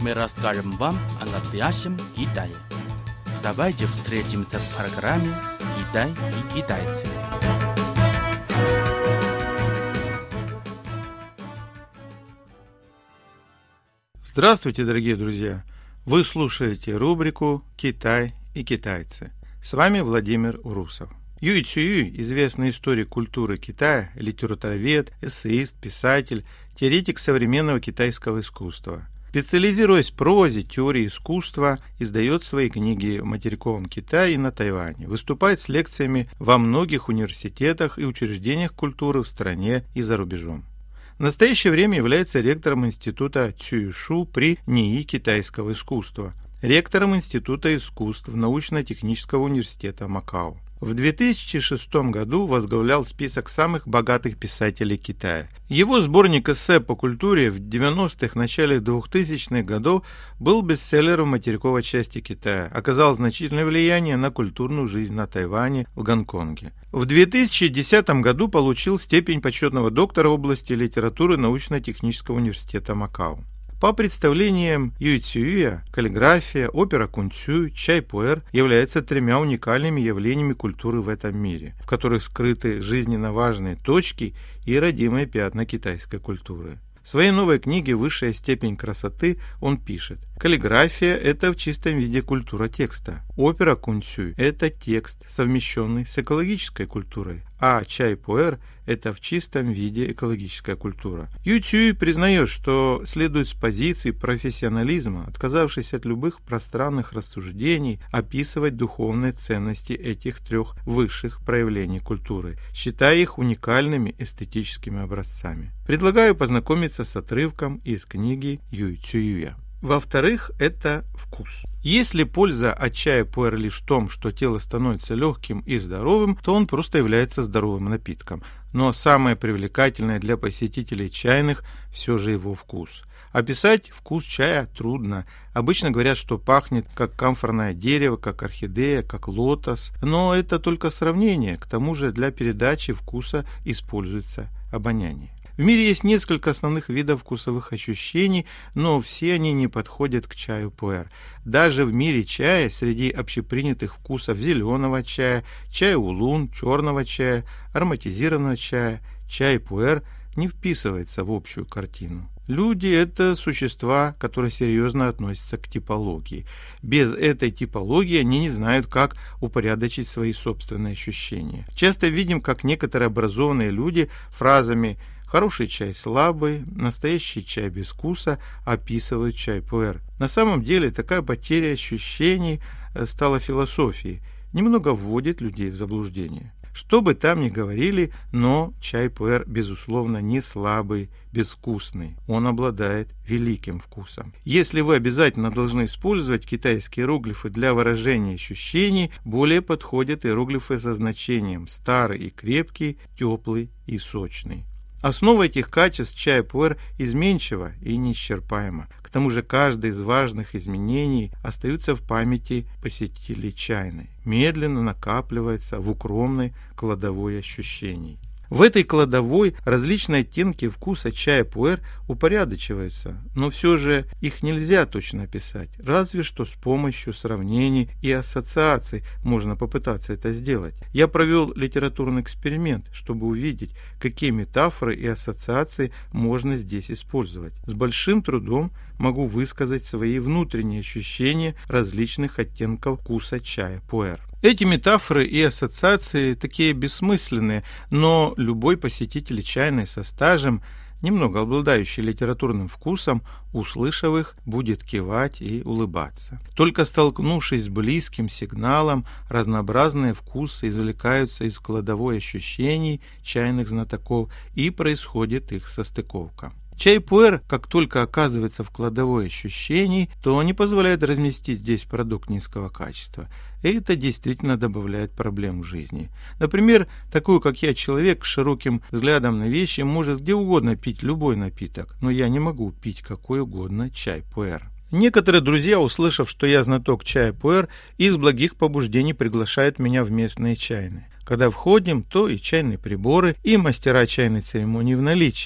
мы расскажем вам о настоящем Китае. Давайте встретимся в программе «Китай и китайцы». Здравствуйте, дорогие друзья! Вы слушаете рубрику «Китай и китайцы». С вами Владимир Урусов. Юй Цюй, известный историк культуры Китая, литературовед, эссеист, писатель, теоретик современного китайского искусства. Специализируясь в прозе, теории искусства, издает свои книги в материковом Китае и на Тайване, выступает с лекциями во многих университетах и учреждениях культуры в стране и за рубежом. В настоящее время является ректором Института Цюйшу при НИИ китайского искусства, ректором Института искусств научно-технического университета Макао. В 2006 году возглавлял список самых богатых писателей Китая. Его сборник эссе по культуре в 90-х, начале 2000-х годов был бестселлером в материковой части Китая, оказал значительное влияние на культурную жизнь на Тайване, в Гонконге. В 2010 году получил степень почетного доктора в области литературы научно-технического университета Макао. По представлениям Юй Цюя, каллиграфия, опера кунцю, чай-пуэр являются тремя уникальными явлениями культуры в этом мире, в которых скрыты жизненно важные точки и родимые пятна китайской культуры. В своей новой книге «Высшая степень красоты» он пишет: каллиграфия – это в чистом виде культура текста. Опера кунцю – это текст, совмещенный с экологической культурой. А чай-пуэр – это в чистом виде экологическая культура. Юй Цюй признает, что следует с позиции профессионализма, отказавшись от любых пространных рассуждений, описывать духовные ценности этих трех высших проявлений культуры, считая их уникальными эстетическими образцами. Предлагаю познакомиться с отрывком из книги Юй Цюя. Во-вторых, это вкус. Если польза от чая-пуэр лишь в том, что тело становится легким и здоровым, то он просто является здоровым напитком. Но самое привлекательное для посетителей чайных все же его вкус. Описать вкус чая трудно. Обычно говорят, что пахнет как камфорное дерево, как орхидея, как лотос. Но это только сравнение. К тому же для передачи вкуса используется обоняние. В мире есть несколько основных видов вкусовых ощущений, но все они не подходят к чаю-пуэр. Даже в мире чая среди общепринятых вкусов зеленого чая, чая-улун, черного чая, ароматизированного чая, чай-пуэр не вписывается в общую картину. Люди – это существа, которые серьезно относятся к типологии. Без этой типологии они не знают, как упорядочить свои собственные ощущения. Часто видим, как некоторые образованные люди фразами «хороший чай слабый», «настоящий чай без вкуса» описывают чай-пуэр. На самом деле такая потеря ощущений стала философией, немного вводит людей в заблуждение. Что бы там ни говорили, но чай-пуэр, безусловно, не слабый, безвкусный. Он обладает великим вкусом. Если вы обязательно должны использовать китайские иероглифы для выражения ощущений, более подходят иероглифы со значением «старый» и «крепкий», «теплый» и «сочный». Основа этих качеств чая-пуэр изменчива и неисчерпаема. К тому же каждое из важных изменений остается в памяти посетителей чайной, медленно накапливается в укромной кладовой ощущений. В этой кладовой различные оттенки вкуса чая-пуэр упорядочиваются, но все же их нельзя точно описать, разве что с помощью сравнений и ассоциаций можно попытаться это сделать. Я провел литературный эксперимент, чтобы увидеть, какие метафоры и ассоциации можно здесь использовать. С большим трудом могу высказать свои внутренние ощущения различных оттенков вкуса чая-пуэр. Эти метафоры и ассоциации такие бессмысленные, но любой посетитель чайной со стажем, немного обладающий литературным вкусом, услышав их, будет кивать и улыбаться. Только столкнувшись с близким сигналом, разнообразные вкусы извлекаются из кладовой ощущений чайных знатоков, и происходит их состыковка. Чай-пуэр, как только оказывается в кладовой ощущений, то не позволяет разместить здесь продукт низкого качества. И это действительно добавляет проблем в жизни. Например, такой, как я, человек с широким взглядом на вещи, может где угодно пить любой напиток, но я не могу пить какой угодно чай-пуэр. Некоторые друзья, услышав, что я знаток чая-пуэр, из благих побуждений приглашают меня в местные чайные. Когда входим, то и чайные приборы, и мастера чайной церемонии в наличии.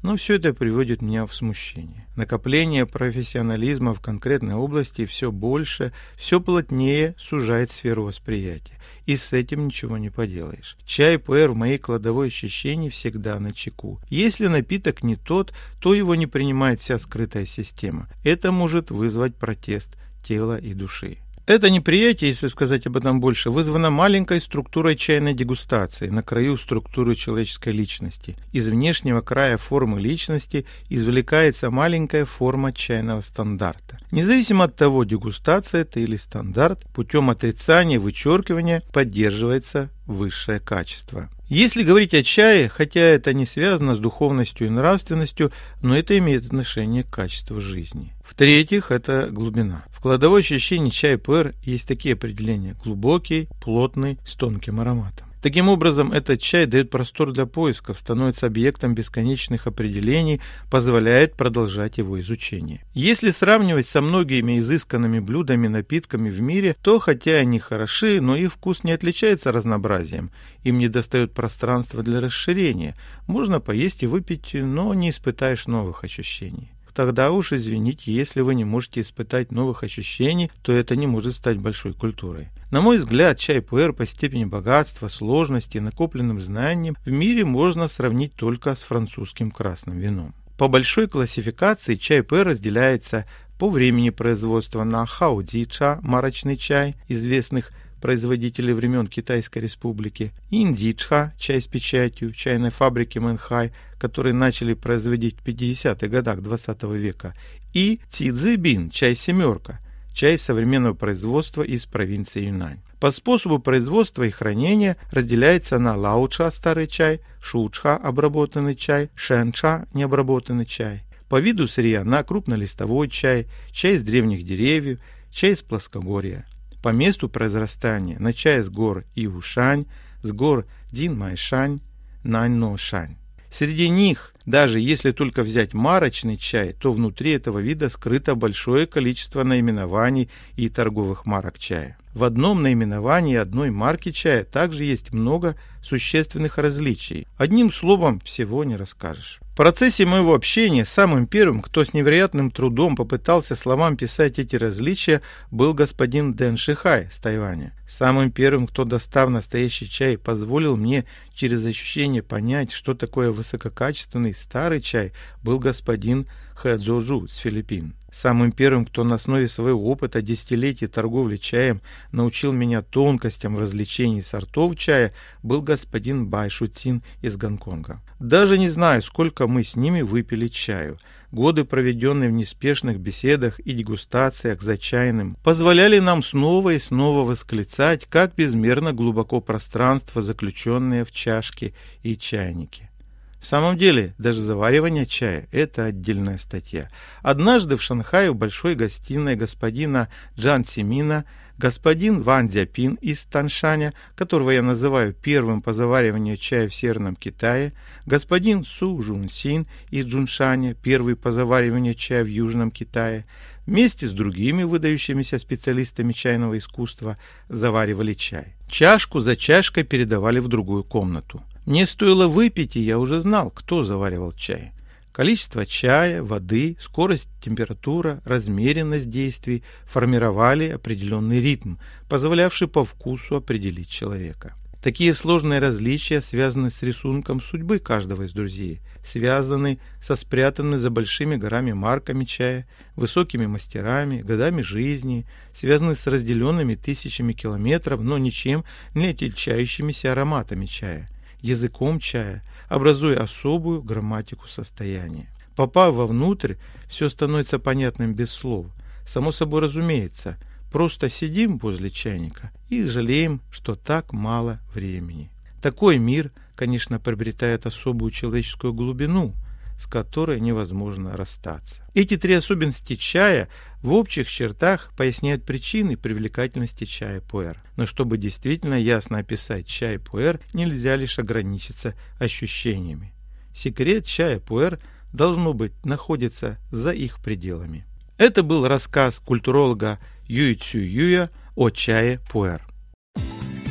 Но все это приводит меня в смущение. Накопление профессионализма в конкретной области все больше, все плотнее сужает сферу восприятия. И с этим ничего не поделаешь. Чай пуэр в моей кладовой ощущений всегда начеку. Если напиток не тот, то его не принимает вся скрытая система. Это может вызвать протест тела и души. Это неприятие, если сказать об этом больше, вызвано маленькой структурой чайной дегустации на краю структуры человеческой личности. Из внешнего края формы личности извлекается маленькая форма чайного стандарта. Независимо от того, дегустация это или стандарт, путем отрицания, вычеркивания поддерживается высшее качество. Если говорить о чае, хотя это не связано с духовностью и нравственностью, но это имеет отношение к качеству жизни. В-третьих, это глубина. В кладовой ощущении чай пуэр есть такие определения: глубокий, плотный, с тонким ароматом. Таким образом, этот чай дает простор для поисков, становится объектом бесконечных определений, позволяет продолжать его изучение. Если сравнивать со многими изысканными блюдами, напитками в мире, то хотя они хороши, но их вкус не отличается разнообразием. Им недостает пространства для расширения. Можно поесть и выпить, но не испытаешь новых ощущений. Тогда уж извините, если вы не можете испытать новых ощущений, то это не может стать большой культурой. На мой взгляд, чай пуэр по степени богатства, сложности и накопленным знанием в мире можно сравнить только с французским красным вином. По большой классификации чай пуэр разделяется по времени производства на хаодзи-ча, марочный чай, известных производителей времен Китайской Республики, инди-чха, чай с печатью, чайной фабрики Мэнхай, которые начали производить в 50-х годах 20 века, и цзи-бин, чай семерка, чай современного производства из провинции Юньнань. По способу производства и хранения разделяется на лауча, старый чай, шучха, обработанный чай, шэнча, необработанный чай. По виду сырья на крупнолистовой чай, чай с древних деревьев, чай с плоскогорья. По месту произрастания на чай с гор Иушань, с гор Динмайшань, Наньношань. Среди них, даже если только взять марочный чай, то внутри этого вида скрыто большое количество наименований и торговых марок чая. В одном наименовании одной марки чая также есть много существенных различий. Одним словом, всего не расскажешь. В процессе моего общения самым первым, кто с невероятным трудом попытался словам писать эти различия, был господин Дэн Шихай с Тайваня. Самым первым, кто, достав настоящий чай, позволил мне через ощущение понять, что такое высококачественный старый чай, был господин Хэ Цзоужу с Филиппин. Самым первым, кто на основе своего опыта десятилетий торговли чаем научил меня тонкостям развлечений сортов чая, был господин Бай Шуцин из Гонконга. Даже не знаю, сколько мы с ними выпили чаю. Годы, проведенные в неспешных беседах и дегустациях за чайным, позволяли нам снова и снова восклицать, как безмерно глубоко пространство, заключенное в чашке и чайнике. В самом деле, даже заваривание чая – это отдельная статья. Однажды в Шанхае в большой гостиной господина Джан Симина господин Ван Дзяпин из Таншаня, которого я называю первым по завариванию чая в Северном Китае, господин Су Жун Син из Джуншаня, первый по завариванию чая в Южном Китае, вместе с другими выдающимися специалистами чайного искусства заваривали чай. Чашку за чашкой передавали в другую комнату. Мне стоило выпить, и я уже знал, кто заваривал чай. Количество чая, воды, скорость, температура, размеренность действий формировали определенный ритм, позволявший по вкусу определить человека. Такие сложные различия связаны с рисунком судьбы каждого из друзей, связаны со спрятанными за большими горами марками чая, высокими мастерами, годами жизни, связаны с разделенными тысячами километров, но ничем не отличающимися ароматами чая, языком чая, образуя особую грамматику состояния. Попав вовнутрь, все становится понятным без слов. Само собой разумеется, просто сидим возле чайника и жалеем, что так мало времени. Такой мир, конечно, приобретает особую человеческую глубину, с которой невозможно расстаться. Эти три особенности чая в общих чертах поясняют причины привлекательности чая пуэр. Но чтобы действительно ясно описать чай пуэр, нельзя лишь ограничиться ощущениями. Секрет чая пуэр, должно быть, находится за их пределами. Это был рассказ культуролога Юй Цю Юя о чае пуэр.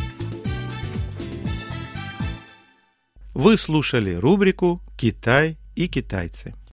Вы слушали рубрику «Китай и китайцы.